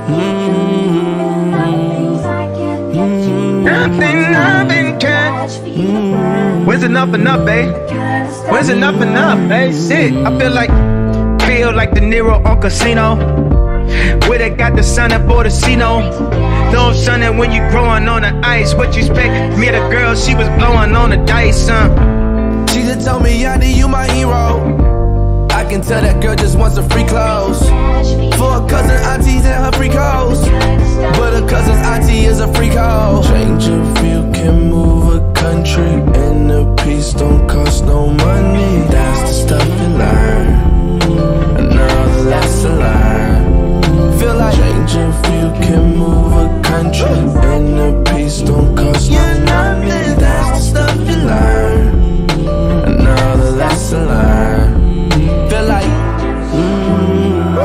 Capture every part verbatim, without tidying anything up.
Nothing, nothing can. When's enough enough, babe? When's enough enough, babe? Shit, I feel like, feel like De Niro on Casino. Where they got the sun at Bordesino. No sunnin' when you growing on the ice. What you expect? Me and a girl, she was blowing on the dice, huh? She just told me, Yachty, you my hero. I can tell that girl just wants some free clothes. For her cousin aunties and her free codes. But her cousin's auntie is a freak hoe. Change of view can move a country. And the peace don't cost no money. That's the stuff you learn. And now the lesson learned. Feel like change of view can move a country. And the peace don't cost no money. That's the stuff you learn. And now the lesson learned. Feel like mm,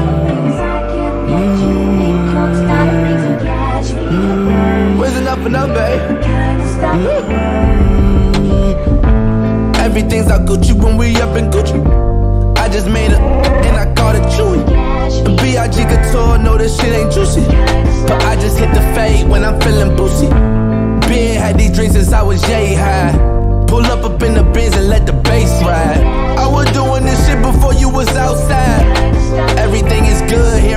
mm, where's enough enough, babe? Mm, everything's all Gucci when we up in Gucci. I just made it and I called it Chewy. B I G Couture, know this shit ain't juicy. But I just hit the fade when I'm feeling boozy. Been had these drinks since I was yay high. Pull up up in the Benz and let the bass ride. I was doing this shit before you was outside. Everything is good